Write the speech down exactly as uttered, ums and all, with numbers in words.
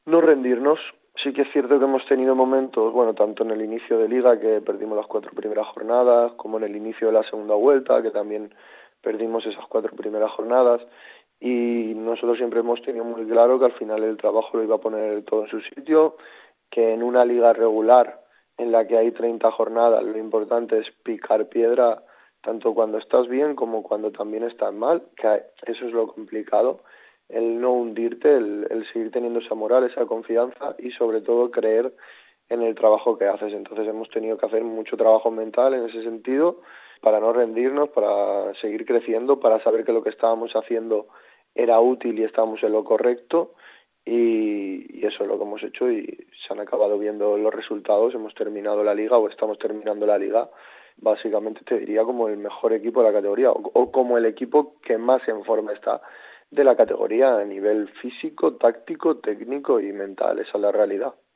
No rendirnos. Sí que es cierto que hemos tenido momentos, bueno, tanto en el inicio de Liga, que perdimos las cuatro primeras jornadas, como en el inicio de la segunda vuelta, que también perdimos esas cuatro primeras jornadas, y nosotros siempre hemos tenido muy claro que al final el trabajo lo iba a poner todo en su sitio, que en una liga regular en la que hay treinta jornadas lo importante es picar piedra tanto cuando estás bien como cuando también estás mal, que eso es lo complicado, el no hundirte, el, el seguir teniendo esa moral, esa confianza y sobre todo creer en el trabajo que haces. Entonces hemos tenido que hacer mucho trabajo mental en ese sentido para no rendirnos, para seguir creciendo, para saber que lo que estábamos haciendo era útil y estábamos en lo correcto y, y eso es lo que hemos hecho y se han acabado viendo los resultados. Hemos terminado la liga o estamos terminando la liga básicamente te diría como el mejor equipo de la categoría o, o como el equipo que más en forma está de la categoría a nivel físico, táctico, técnico y mental. Esa es la realidad.